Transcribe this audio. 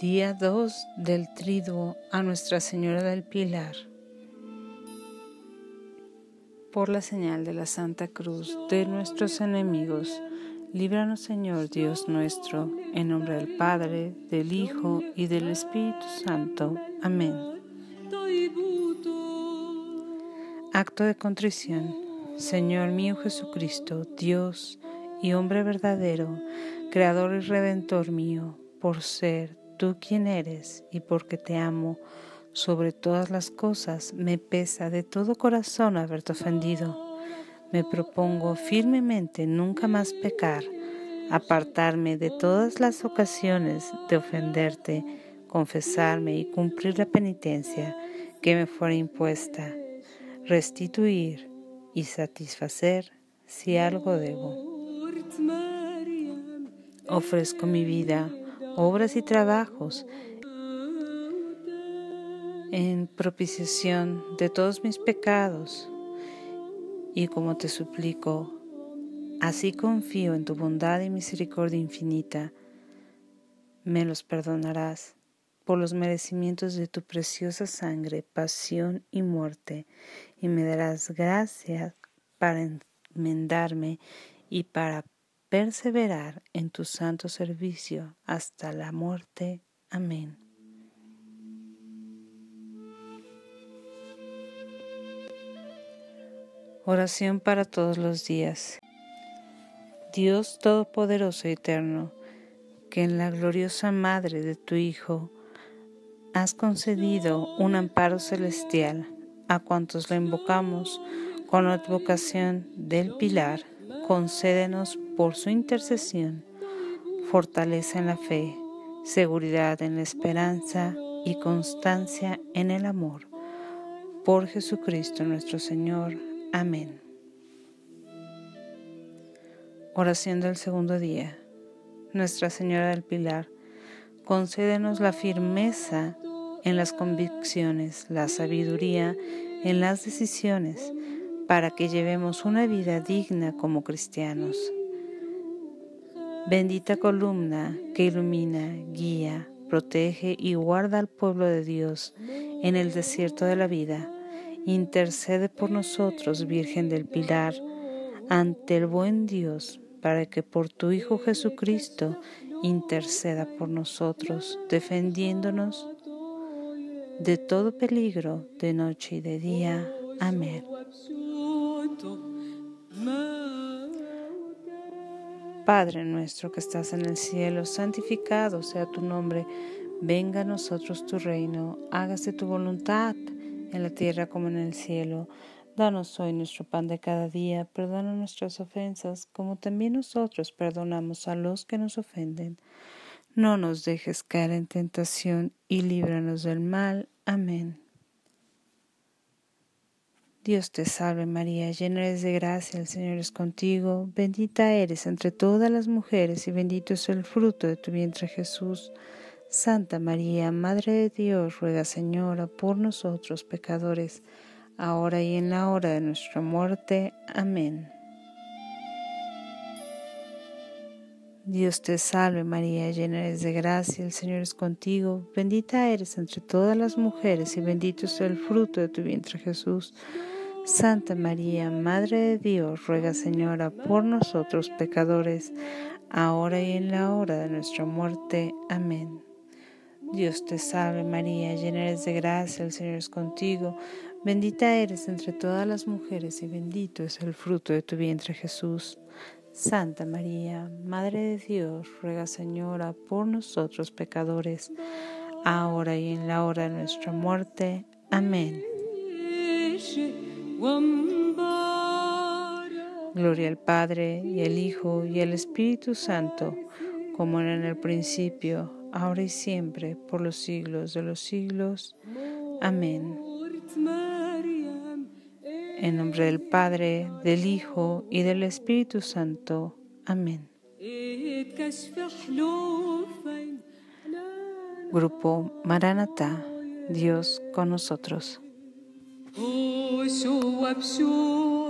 Día 2 del Triduo a Nuestra Señora del Pilar. Por la señal de la Santa Cruz de nuestros enemigos, líbranos, Señor Dios nuestro, en nombre del Padre, del Hijo y del Espíritu Santo. Amén. Acto de contrición. Señor mío Jesucristo, Dios y hombre verdadero, Creador y Redentor mío, por ser tú quien eres y porque te amo sobre todas las cosas, me pesa de todo corazón haberte ofendido. Me propongo firmemente nunca más pecar, apartarme de todas las ocasiones de ofenderte, confesarme y cumplir la penitencia que me fuera impuesta, restituir y satisfacer si algo debo. Ofrezco mi vida, obras y trabajos en propiciación de todos mis pecados, y como te suplico, así confío en tu bondad y misericordia infinita, me los perdonarás por los merecimientos de tu preciosa sangre, pasión y muerte, y me darás gracias para enmendarme y para perseverar en tu santo servicio hasta la muerte. Amén. Oración para todos los días. Dios Todopoderoso y Eterno, que en la gloriosa Madre de tu Hijo has concedido un amparo celestial a cuantos la invocamos con la advocación del Pilar, concédenos por su intercesión fortaleza en la fe, seguridad en la esperanza y constancia en el amor. Por Jesucristo nuestro Señor. Amén. Oración del segundo día. Nuestra Señora del Pilar, concédenos la firmeza en las convicciones, la sabiduría en las decisiones, para que llevemos una vida digna como cristianos. Bendita columna que ilumina, guía, protege y guarda al pueblo de Dios en el desierto de la vida, intercede por nosotros, Virgen del Pilar, ante el buen Dios, para que por tu Hijo Jesucristo interceda por nosotros, defendiéndonos de todo peligro, de noche y de día. Amén. Padre nuestro que estás en el cielo, santificado sea tu nombre. Venga a nosotros tu reino, hágase tu voluntad en la tierra como en el cielo. Danos hoy nuestro pan de cada día, perdona nuestras ofensas, como también nosotros perdonamos a los que nos ofenden. No nos dejes caer en tentación y líbranos del mal. Amén. Dios te salve María, llena eres de gracia, el Señor es contigo, bendita eres entre todas las mujeres y bendito es el fruto de tu vientre Jesús. Santa María, Madre de Dios, ruega Señora por nosotros pecadores, ahora y en la hora de nuestra muerte. Amén. Dios te salve María, llena eres de gracia, el Señor es contigo, bendita eres entre todas las mujeres y bendito es el fruto de tu vientre Jesús. Santa María, Madre de Dios, ruega Señora por nosotros pecadores, ahora y en la hora de nuestra muerte. Amén. Dios te salve María, llena eres de gracia, el Señor es contigo, bendita eres entre todas las mujeres y bendito es el fruto de tu vientre Jesús. Santa María, Madre de Dios, ruega Señora por nosotros pecadores, ahora y en la hora de nuestra muerte. Amén. Gloria al Padre, y al Hijo, y al Espíritu Santo, como era en el principio, ahora y siempre, por los siglos de los siglos. Amén. En nombre del Padre, del Hijo, y del Espíritu Santo. Amén. Grupo Maranatá, Dios con nosotros.